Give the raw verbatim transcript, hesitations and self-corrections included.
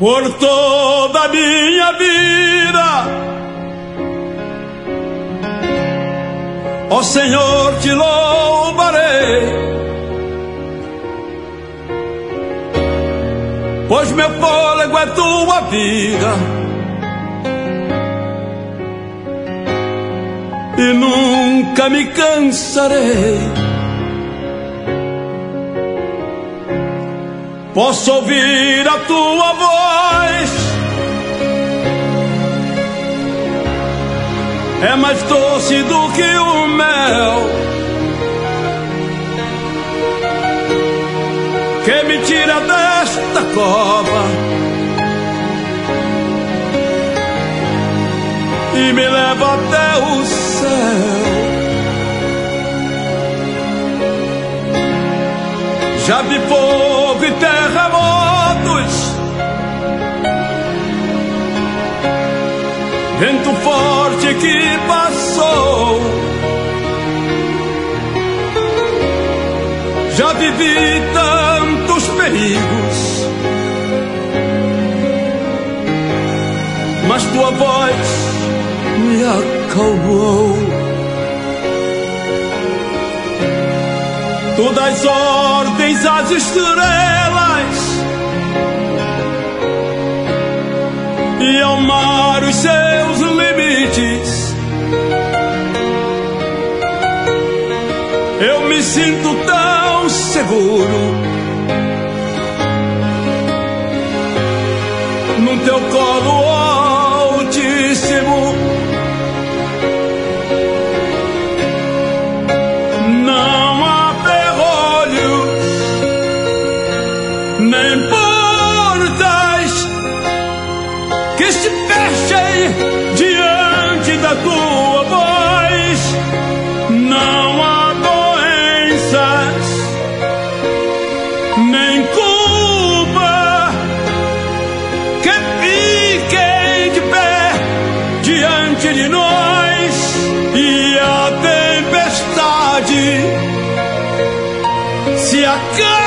por toda a minha vida. Ó Senhor, te louvarei, pois meu fôlego é tua vida, e nunca me cansarei. Posso ouvir a tua voz, é mais doce do que o mel, que me tira desta cova e me leva até o céu. Já vi fogo e terremotos, vento forte que passou. Já vivi tantos perigos, mas tua voz me acalmou. Tu dás ordens às estrelas e ao mar os seus limites. Eu me sinto tão seguro no teu colo altíssimo. Não há ferrolhos nem portas que se fechem diante da tua voz. Não há doenças nem culpa que fiquem de pé diante de nós. E a tempestade se acalma